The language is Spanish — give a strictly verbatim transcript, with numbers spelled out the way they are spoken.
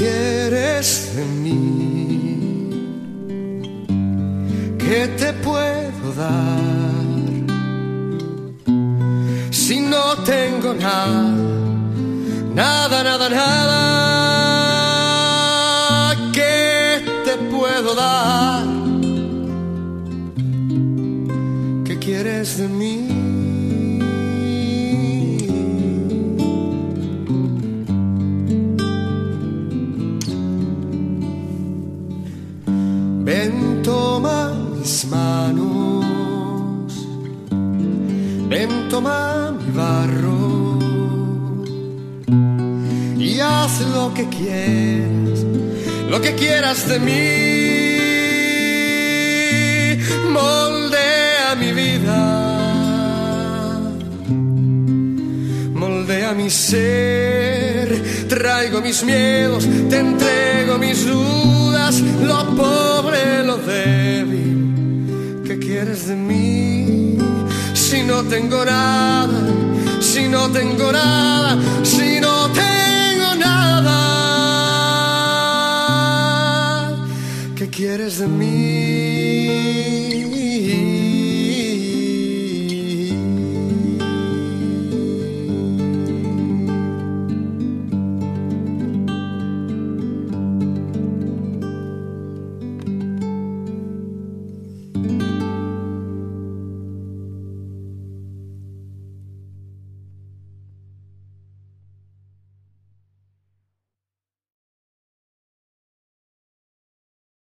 quieres de mí? ¿Qué te puedo dar si no tengo nada? Nada, nada, nada. ¿Qué te puedo dar? ¿Qué quieres de mí? Ven, toma mis manos, ven, toma mi barro y haz lo que quieras, lo que quieras de mí. Moldea mi vida, moldea mi ser. Traigo mis miedos, te entrego mis dudas, lo pobre, lo débil. ¿Qué quieres de mí? Si no tengo nada, si no tengo nada, si no tengo nada. ¿Qué quieres de mí?